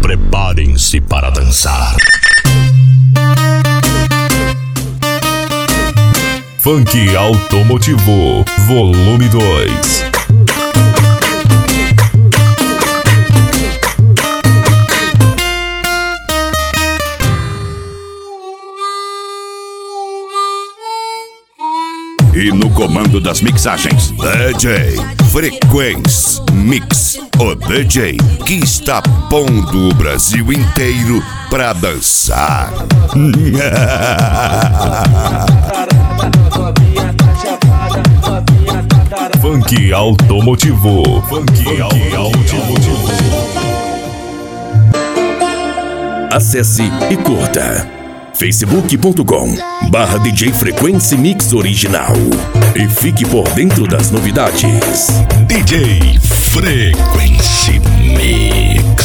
Preparem-se para dançar. Funk Automotivo, volume 2. E no comando das mixagens, DJ Frequency Mix, o DJ que está pondo o Brasil inteiro pra dançar. Funk Automotivo, Funk Automotivo. Acesse e curta facebook.com/DJ Frequency Mix Original e fique por dentro das novidades. DJ Frequency Mix.